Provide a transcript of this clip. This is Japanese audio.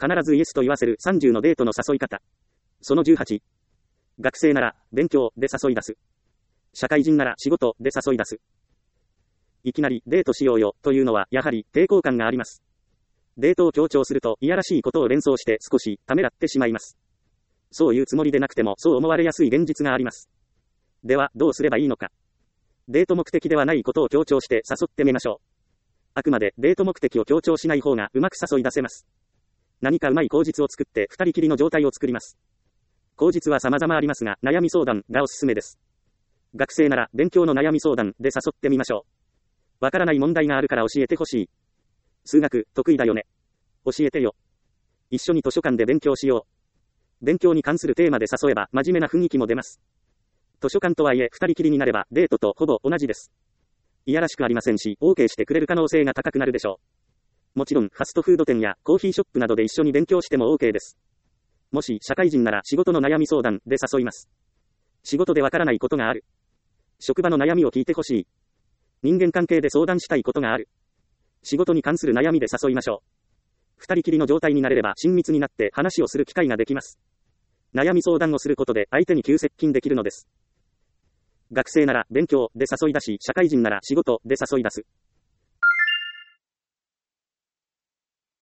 必ずイエスと言わせる30のデートの誘い方。その18。学生なら、勉強で誘い出す。社会人なら仕事で誘い出す。いきなりデートしようよというのはやはり抵抗感があります。デートを強調するといやらしいことを連想して少しためらってしまいます。そういうつもりでなくてもそう思われやすい現実があります。ではどうすればいいのか。デート目的ではないことを強調して誘ってみましょう。あくまでデート目的を強調しない方がうまく誘い出せます。何かうまい口実を作って二人きりの状態を作ります。口実は様々ありますが悩み相談がおすすめです。学生なら勉強の悩み相談で誘ってみましょう。わからない問題があるから教えてほしい。数学得意だよね。教えてよ。一緒に図書館で勉強しよう。勉強に関するテーマで誘えば真面目な雰囲気も出ます。図書館とはいえ二人きりになればデートとほぼ同じです。いやらしくありませんし、OK してくれる可能性が高くなるでしょう。もちろんファストフード店やコーヒーショップなどで一緒に勉強しても OK です。もし社会人なら仕事の悩み相談で誘います。仕事でわからないことがある。職場の悩みを聞いてほしい。人間関係で相談したいことがある。仕事に関する悩みで誘いましょう。二人きりの状態になれれば親密になって話をする機会ができます。悩み相談をすることで相手に急接近できるのです。学生なら勉強で誘い出し、社会人なら仕事で誘い出す。